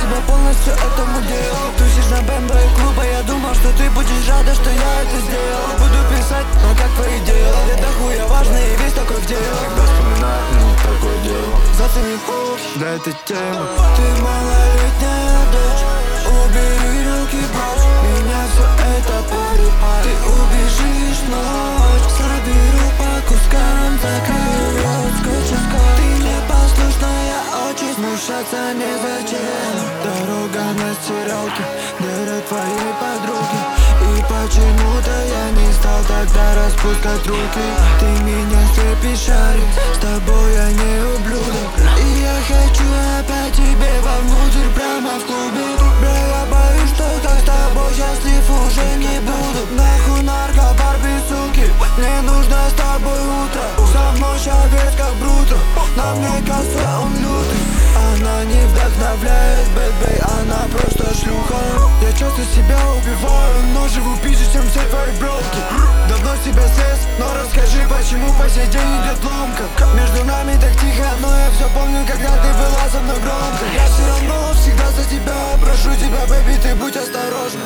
тебя полностью этому делу. Тусишь на бэмбо и клуба, я думал, что ты будешь рада, что я это сделал. Буду писать, но как твои дела? Я дохуя важный и весь такой в дело. Когда вспоминаю, такое дело. Зацени хук для этой темы. Ты малолетняя дочь, убери руки прочь. Меня все это парит. Ты убежишь в ночь, соберу по кускам, закрою рот скотчем. Ты непослушная, очень смущаться незачем. Дорога на стиралке, дыры твоей подруги. И почему-то я не стал тогда распускать руки. Ты меня слепишь, шарик, с тобой я не ублюдок. И я хочу опять тебе вовнутрь, прямо в клубе. Бля, я боюсь, что как с тобой счастлив уже не буду. Нахуй нарко, Барби, суки, мне нужно с тобой утро. Со мной щавец как Бруто, на мне косой, он лютый. Она не вдохновляет, бэт-бэй, она просто шлюха. Я часто себя убиваю, но живу пизже, чем все твои бровки. Давно с тебя слез, но расскажи, почему по сей день идет ломка. Между нами так тихо, но я все помню, когда ты была со мной громко. Я все равно всегда за тебя, прошу тебя, бэби, ты будь осторожна.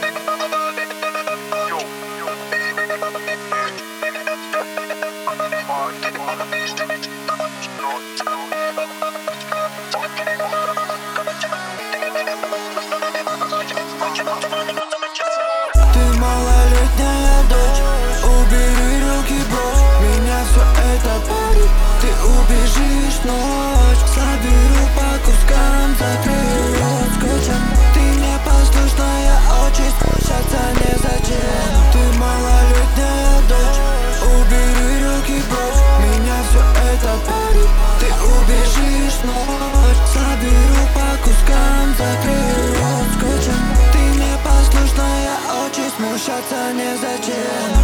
Ты малолетняя дочь, убери руки прочь. Меня все это парит. Ты убежишь в ночь, соберу по кускам, закрою рот скотчем. Ты непослушная, очень смущаться незачем. Ты малолетняя дочь, убери руки прочь. Меня все это парит. Ты убежишь в ночь, соберу по кускам, закрою рот скотчем. Ты непослушная, очень смущаться незачем.